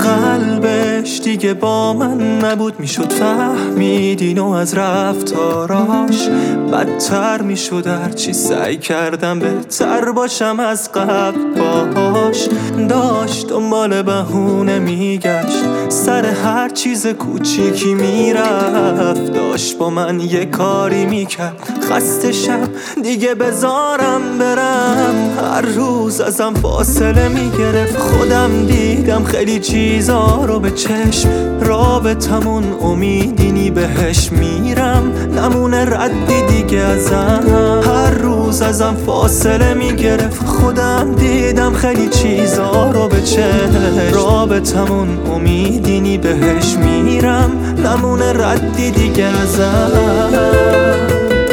قلبش دیگه با من نبود، میشد فهمید اینو از رفتاراش. بدتر میشد هرچی سعی کردم بهتر باشم از قبل باش. داشت دنبال بهونه میگشت، سر هر چیز کوچیکی میرفت. داشت با من یه کاری میکرد، خسته شم دیگه بذارم برم. هر روز ازم فاصله میگرفت، خودم دیدم خیلی چیزا رو به چشم. رابطمون امیدینی بهش میرم، نمونه ردی دیگه ازم. هر روز ازم فاصله میگرفت، خودم دیدم خیلی چیزا رو به چشم. رابطمون امیدینی بهش میرم، نمونه ردی دیگه ازم.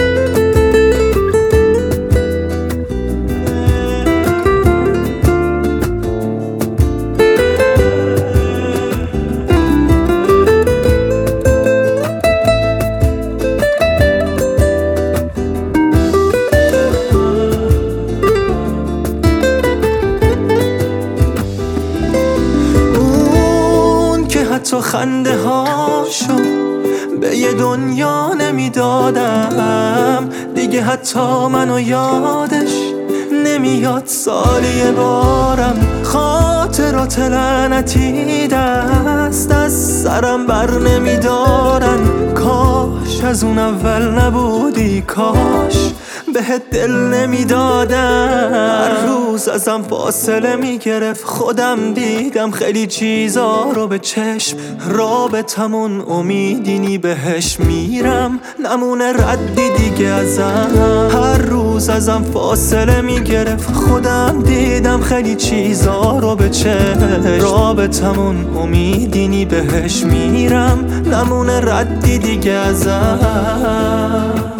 حتی خنده هاشو به یه دنیا نمیدادم دیگه، حتی منو یادش نمیاد سالی یه بارم. خاطرات لعنتی دست از سرم بر نمیدارن. کاش از اون اول نبودی، کاش بهت دل نمیدادم. هر روز ازم فاصله میگرفت، خودم دیدم خیلی چیزا رو به چشم. رابطمون امیدینی بهش میرم، نمونه ردی دیگه ازم. هر روز ازم فاصله میگرفت، خودم دیدم خیلی چیزا رو به چشم. رابطمون امیدینی بهش میرم، نمونه ردی دیگه ازم.